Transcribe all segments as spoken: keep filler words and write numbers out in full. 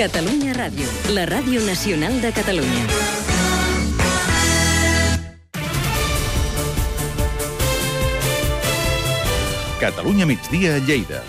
Catalunya Ràdio, la ràdio nacional de Catalunya. Catalunya migdia a Lleida.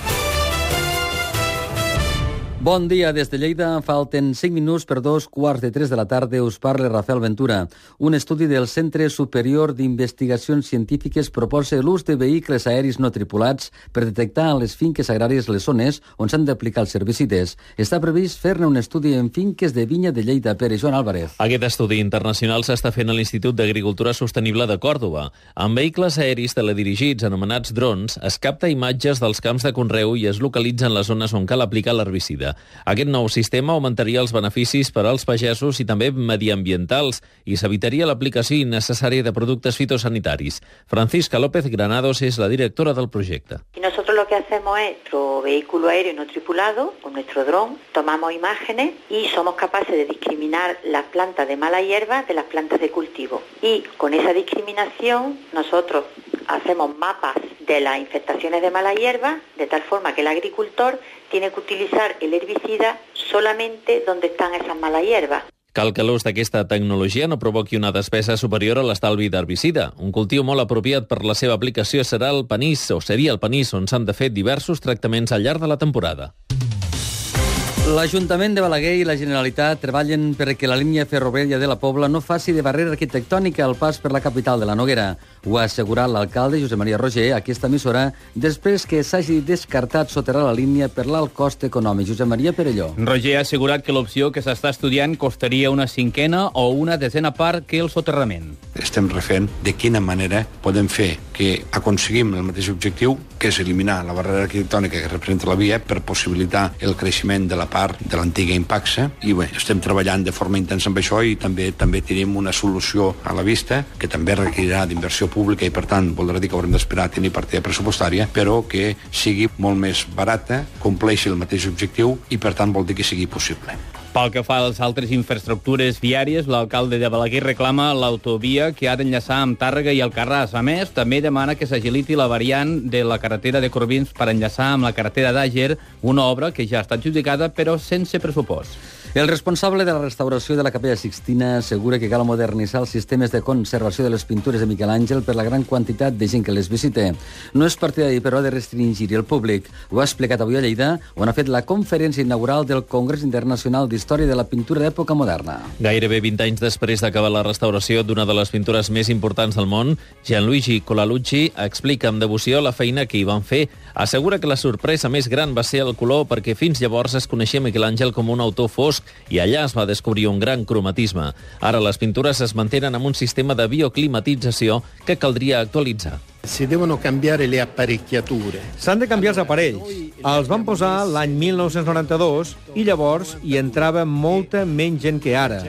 Bon dia des de Lleida. Falten cinc minuts per dos quarts de tres de la tarda. Us parla Rafael Ventura. Un estudi del Centre Superior d'Investigacions Científiques proposa l'ús de vehicles aeris no tripulats per detectar a les finques agràries les zones on s'han d'aplicar els herbicides. Està previst fer-ne un estudi en finques de vinya de Lleida. Pere Joan Álvarez. Aquest estudi internacional s'està fent a l'Institut d'Agricultura Sostenible de Còrdova. Amb vehicles aeris teledirigits, anomenats drons, es capta imatges dels camps de conreu i es localitzen les zones on cal aplicar l'herbicida. Aquest nou sistema augmentaria els beneficis per als pagesos i també mediambientals i s'evitaria l'aplicació innecessària de productes fitosanitaris. Francisca López Granados és la directora del projecte. Y nosotros lo que hacemos es nuestro vehículo aéreo no tripulado, con nuestro dron, tomamos imágenes y somos capaces de discriminar las plantas de mala hierba de las plantas de cultivo. Y con esa discriminación nosotros hacemos mapas de las infestaciones de mala hierba, de tal forma que el agricultor tiene que utilizar el herbicida solamente donde están esas malas hierbas. Cal que l'ús d'aquesta tecnologia no provoqui una despesa superior a l'estalvi d'herbicida. Un cultiu molt apropiat per la seva aplicació serà el panís, o seria el panís, on s'han de fer diversos tractaments al llarg de la temporada. L'Ajuntament de Balaguer i la Generalitat treballen perquè la línia ferroviària de la Pobla no faci de barrera arquitectònica al pas per la capital de la Noguera. Ho ha assegurat l'alcalde Josep Maria Roger a aquesta emissora després que s'hagi descartat soterrar la línia per l'alt cost econòmic. Josep Maria Perelló. Roger ha assegurat que l'opció que s'està estudiant costaria una cinquena o una desena part que el soterrament. Estem refent de quina manera podem fer que aconseguim el mateix objectiu, que és eliminar la barrera arquitectònica que representa la via per possibilitar el creixement de la part de l'antiga Impaxa, i bé, estem treballant de forma intensa amb això i també també tenim una solució a la vista que també requerirà d'inversió pública i per tant voldrà dir que haurem d'esperar a tenir partida pressupostària, però que sigui molt més barata, compleixi el mateix objectiu i per tant vol dir que sigui possible. Pel que fa a les altres infraestructures viàries, l'alcalde de Balaguer reclama l'autovia que ha d'enllaçar amb Tàrrega i Alcarràs. A més, també demana que s'agiliti la variant de la carretera de Corbins per enllaçar amb la carretera d'Àger, una obra que ja està adjudicada però sense pressupost. El responsable de la restauració de la Capella Sixtina assegura que cal modernitzar els sistemes de conservació de les pintures de Miquel Àngel per la gran quantitat de gent que les visita. No és partidari, però, de restringir el públic. Ho ha explicat avui a Lleida, on ha fet la conferència inaugural del Congrés Internacional d'Història de la Pintura d'Època Moderna. Gairebé vint anys després d'acabar la restauració d'una de les pintures més importants del món, Gianluigi Colalucci explica amb devoció la feina que hi van fer. Assegura que la sorpresa més gran va ser el color perquè fins llavors es coneixia Miquel Àngel com un autor fosc i allà es va descobrir un gran cromatisme. Ara les pintures es mantenen amb un sistema de bioclimatització que caldria actualitzar. Si devono cambiare le apparecchiature. S'han de canviar els aparells. Els van posar l'any mil nou-cents noranta-dos i llavors hi entrava molta menys gent que ara.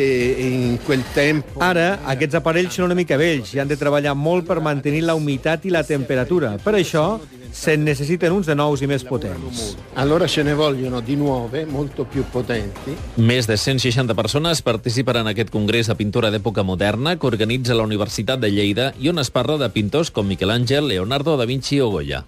In quel tempo. Ara, aquests aparells són una mica vells i han de treballar molt per mantenir la humitat i la temperatura. Per això, se'n necessiten uns de nous i més potents. Allora ce ne vogliono di nuove, molto più potenti. Més de cent seixanta persones participen en aquest congrés de pintura d'època moderna que organitza la Universitat de Lleida i on es parla de pintors com Miquel Àngel, Leonardo da Vinci o Goya.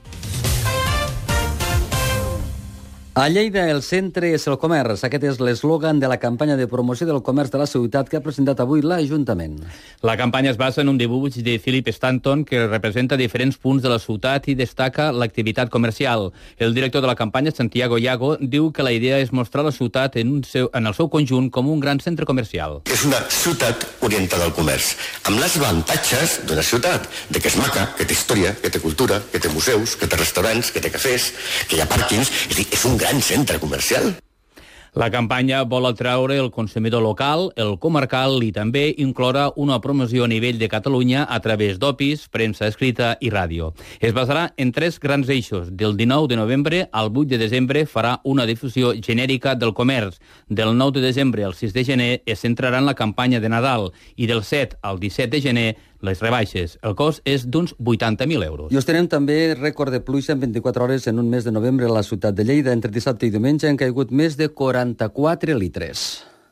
A Lleida, el centre és el comerç. Aquest és l'eslògan de la campanya de promoció del comerç de la ciutat que ha presentat avui l'Ajuntament. La campanya es basa en un dibuix de Philip Stanton que representa diferents punts de la ciutat i destaca l'activitat comercial. El director de la campanya, Santiago Iago, diu que la idea és mostrar la ciutat en, un seu, en el seu conjunt com un gran centre comercial. És una ciutat orientada al comerç, amb els avantatges d'una ciutat, de que és maca, que té història, que té cultura, que té museus, que té restaurants, que té cafès, que hi ha pàrquings, és a dir, és un gran gran centre comercial. La campanya vol atraure el consumidor local, el comarcal i també incloure una promoció a nivell de Catalunya a través d'opis, premsa escrita i ràdio. Es basarà en tres grans eixos. Del dinou de novembre al vuit de desembre farà una difusió genèrica del comerç. Del nou de desembre al sis de gener es centrarà en la campanya de Nadal i del set al disset de gener les rebaixes. El cost és d'uns vuitanta mil euros. I us tenem també rècord de pluja en vint-i-quatre hores en un mes de novembre a la ciutat de Lleida. Entre dissabte i diumenge han caigut més de quaranta-quatre litres.